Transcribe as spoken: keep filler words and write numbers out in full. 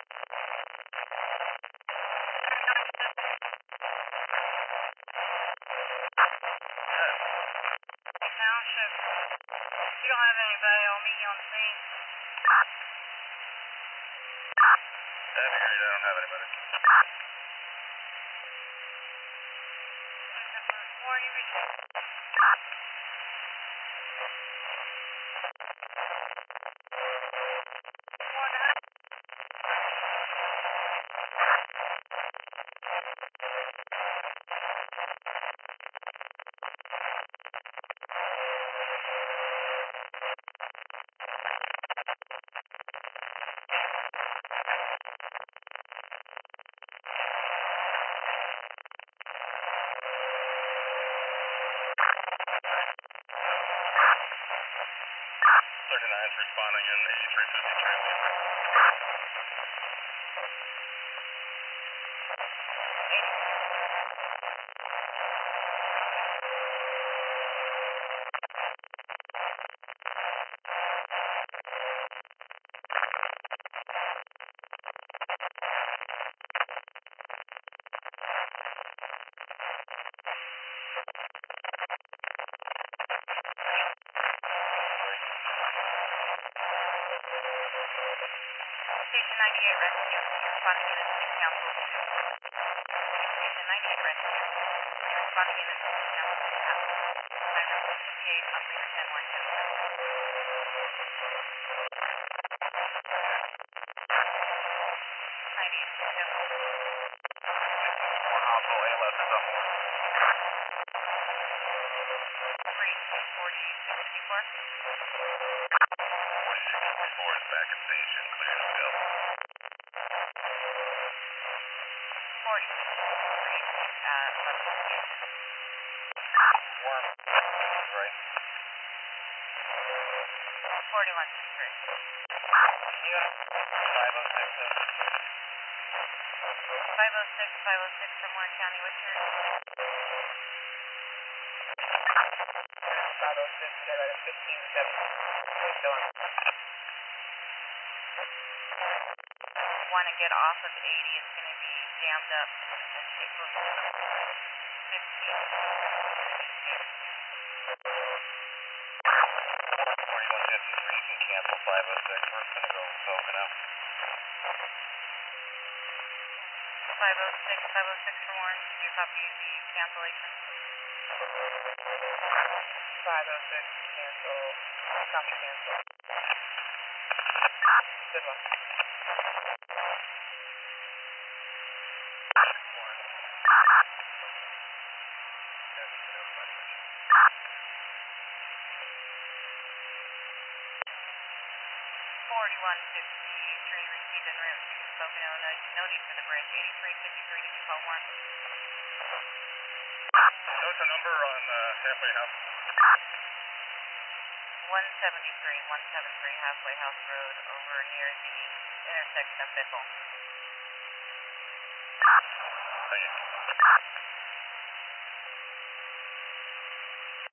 Township. You don't have anybody, I'll meet you on the scene. I don't have anybody. Four, you reach it. thirty-nine is responding in eighty-three fifty-three. Station ninety-eight rescue. You're responding in the city council. Station ninety-eight rescue. You're responding in the city council. Siren fifty-eight, operator ten one two. ninety-eight, two. One hospital, A L S is up. three forty-six fifty-four. forty-six fifty-four is back at station, clear to go. forty, three, uh, eleven fifty-eight. Worm, right. forty-one fifty-three. Yeah, five oh six. five oh six, five oh six from Warren County. What's your five oh six, got a fifteen seventeen. What's going on? want to get off of eighty? It's going to be jammed up as you get close to fifteen. forty-one fifty-three, you can cancel five oh six. We're going to go Boca now. five oh six, five oh six from Warren. Do you copy the cancellation? five oh six, cancel. Copy cancel. Good luck. forty-one fifty-three received en route to Spokane, Illinois. No need for the bridge. eighty-three fifty-three, did you call Warren? What's the number on uh, Halfway House? one seventy-three, one seventy-three Halfway House Road over near the intersection of Bickle. Thank you.